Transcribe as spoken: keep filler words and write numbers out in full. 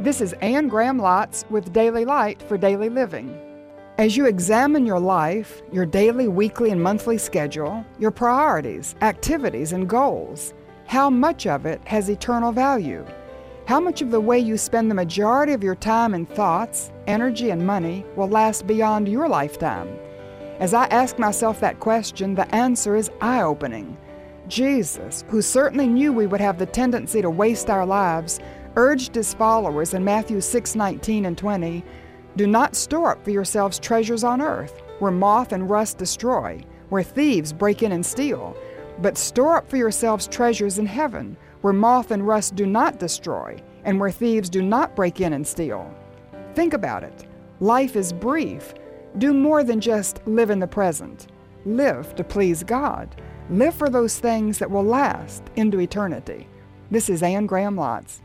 This is Anne Graham Lotz with Daily Light for Daily Living. As you examine your life, your daily, weekly, and monthly schedule, your priorities, activities, and goals, how much of it has eternal value? How much of the way you spend the majority of your time and thoughts, energy, and money will last beyond your lifetime? As I ask myself that question, the answer is eye-opening. Jesus, who certainly knew we would have the tendency to waste our lives, urged his followers in Matthew six nineteen and twenty, "Do not store up for yourselves treasures on earth, where moth and rust destroy, where thieves break in and steal, but store up for yourselves treasures in heaven, where moth and rust do not destroy, and where thieves do not break in and steal." Think about it. Life is brief. Do more than just live in the present. Live to please God. Live for those things that will last into eternity. This is Anne Graham Lotz.